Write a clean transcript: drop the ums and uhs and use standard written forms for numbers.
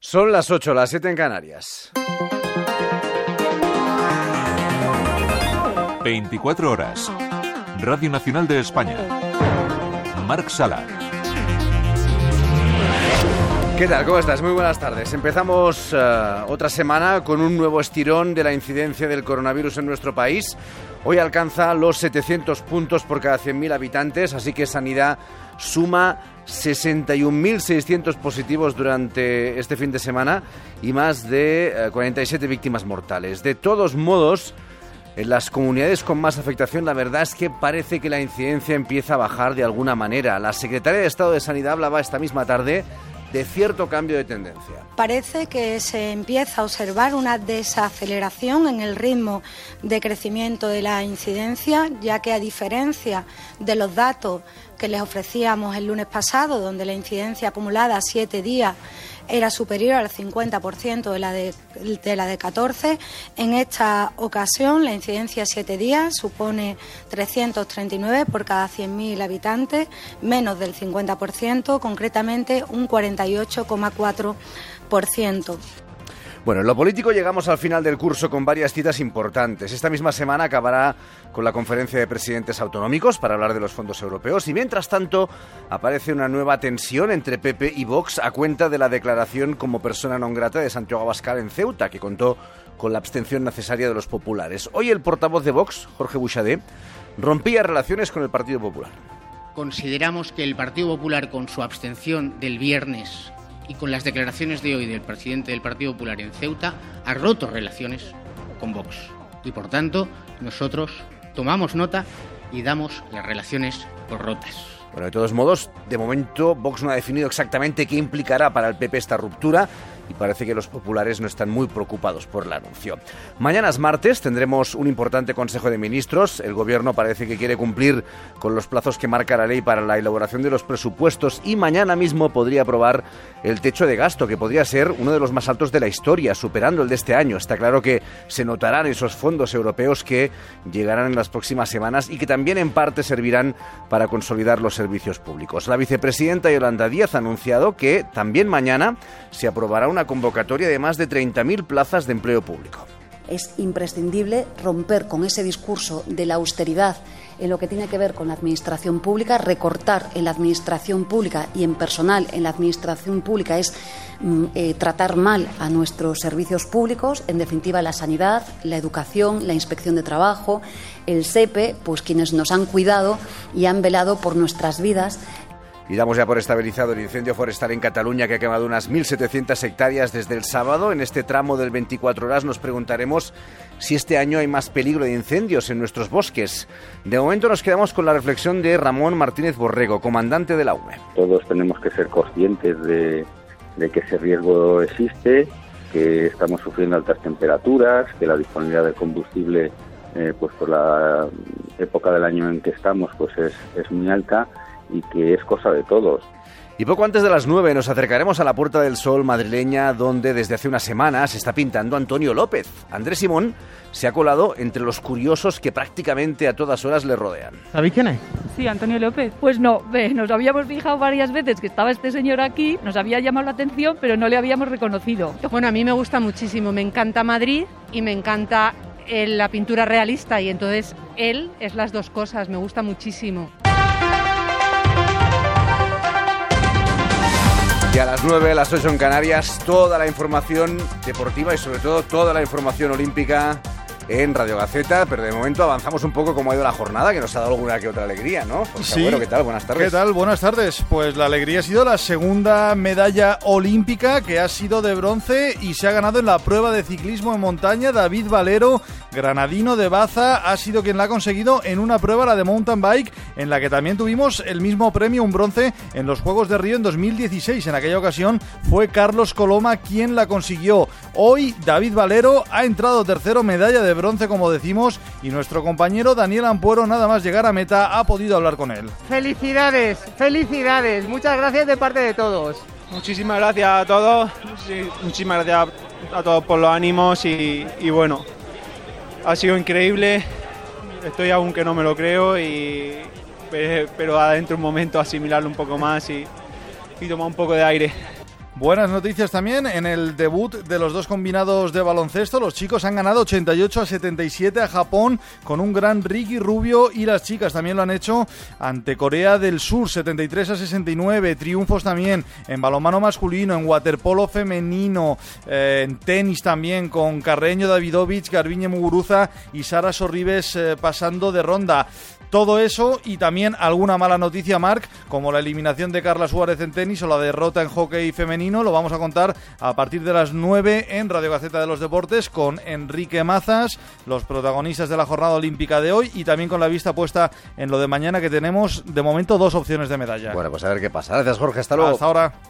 Son las 8, las 7 en Canarias. 24 horas. Radio Nacional de España. Marc Sala. ¿Qué tal? ¿Cómo estás? Muy buenas tardes. Empezamos otra semana con un nuevo estirón de la incidencia del coronavirus en nuestro país. Hoy alcanza los 700 puntos por cada 100.000 habitantes, así que Sanidad suma 61.600 positivos durante este fin de semana y más de 47 víctimas mortales. De todos modos, en las comunidades con más afectación, la verdad es que parece que la incidencia empieza a bajar de alguna manera. La secretaria de Estado de Sanidad hablaba esta misma tarde de cierto cambio de tendencia. Parece que se empieza a observar una desaceleración en el ritmo de crecimiento de la incidencia, ya que a diferencia de los datos que les ofrecíamos el lunes pasado, donde la incidencia acumulada a 7 días era superior al 50% de la de 14. En esta ocasión, la incidencia a 7 días supone 339 por cada 100.000 habitantes, menos del 50%, concretamente un 48,4%. Bueno, en lo político llegamos al final del curso con varias citas importantes. Esta misma semana acabará con la conferencia de presidentes autonómicos para hablar de los fondos europeos y mientras tanto aparece una nueva tensión entre PP y Vox a cuenta de la declaración como persona non grata de Santiago Abascal en Ceuta, que contó con la abstención necesaria de los populares. Hoy el portavoz de Vox, Jorge Buixadé, rompía relaciones con el Partido Popular. Consideramos que el Partido Popular, con su abstención del viernes y con las declaraciones de hoy del presidente del Partido Popular en Ceuta, ha roto relaciones con Vox. Y por tanto, nosotros tomamos nota y damos las relaciones por rotas. Bueno, de todos modos, de momento Vox no ha definido exactamente qué implicará para el PP esta ruptura y parece que los populares no están muy preocupados por el anuncio. Mañana es martes, tendremos un importante Consejo de Ministros. El Gobierno parece que quiere cumplir con los plazos que marca la ley para la elaboración de los presupuestos y mañana mismo podría aprobar el techo de gasto, que podría ser uno de los más altos de la historia, superando el de este año. Está claro que se notarán esos fondos europeos que llegarán en las próximas semanas y que también en parte servirán para consolidar los servicios públicos. La vicepresidenta Yolanda Díaz ha anunciado que también mañana se aprobará una convocatoria de más de 30.000 plazas de empleo público. Es imprescindible romper con ese discurso de la austeridad en lo que tiene que ver con la administración pública. Recortar en la administración pública y en personal en la administración pública es tratar mal a nuestros servicios públicos, en definitiva la sanidad, la educación, la inspección de trabajo, el SEPE, pues quienes nos han cuidado y han velado por nuestras vidas. Y damos ya por estabilizado el incendio forestal en Cataluña, que ha quemado unas 1.700 hectáreas desde el sábado. En este tramo del 24 horas nos preguntaremos si este año hay más peligro de incendios en nuestros bosques. De momento nos quedamos con la reflexión de Ramón Martínez Borrego, comandante de la UME. Todos tenemos que ser conscientes de que ese riesgo existe, que estamos sufriendo altas temperaturas, que la disponibilidad de combustible, pues por la época del año en que estamos, pues es muy alta, y que es cosa de todos. Y poco antes de las 9 nos acercaremos a la Puerta del Sol madrileña, donde desde hace una semana se está pintando Antonio López. Andrés Simón se ha colado entre los curiosos que prácticamente a todas horas le rodean. ¿Sabéis quién es? Sí, Antonio López. Pues no, nos habíamos fijado varias veces que estaba este señor aquí, nos había llamado la atención, pero no le habíamos reconocido. Bueno, a mí me gusta muchísimo, me encanta Madrid y me encanta la pintura realista, y entonces él es las dos cosas, me gusta muchísimo. Y a las 9, a las 8 en Canarias, toda la información deportiva y sobre todo toda la información olímpica en Radio Gaceta, pero de momento avanzamos un poco cómo ha ido la jornada, que nos ha dado alguna que otra alegría, ¿no? Porque, sí. Bueno, ¿qué tal? Buenas tardes. ¿Qué tal? Buenas tardes. Pues la alegría ha sido la segunda medalla olímpica, que ha sido de bronce y se ha ganado en la prueba de ciclismo en montaña. David Valero, granadino de Baza, ha sido quien la ha conseguido en una prueba, la de mountain bike, en la que también tuvimos el mismo premio, un bronce, en los Juegos de Río en 2016. En aquella ocasión fue Carlos Coloma quien la consiguió. Hoy David Valero ha entrado tercero, medalla de bronce, como decimos, y nuestro compañero Daniel Ampuero, nada más llegar a meta, ha podido hablar con él. ¡Felicidades! ¡Felicidades! Muchas gracias de parte de todos. Muchísimas gracias a todos, sí, muchísimas gracias a todos por los ánimos y bueno, ha sido increíble, estoy aún que no me lo creo, pero adentro un momento asimilarlo un poco más y tomar un poco de aire. Buenas noticias también en el debut de los dos combinados de baloncesto. Los chicos han ganado 88-77 a Japón con un gran Ricky Rubio, y las chicas también lo han hecho ante Corea del Sur, 73-69. Triunfos también en balonmano masculino, en waterpolo femenino, en tenis también, con Carreño Davidovich, Garbiñe Muguruza y Sara Sorribes pasando de ronda. Todo eso y también alguna mala noticia, Marc, como la eliminación de Carla Suárez en tenis o la derrota en hockey femenino. Lo vamos a contar a partir de las 9 en Radio Gaceta de los Deportes con Enrique Mazas, los protagonistas de la jornada olímpica de hoy, y también con la vista puesta en lo de mañana, que tenemos de momento 2 opciones de medalla. Bueno, pues a ver qué pasa. Gracias, Jorge. Hasta luego. Hasta ahora.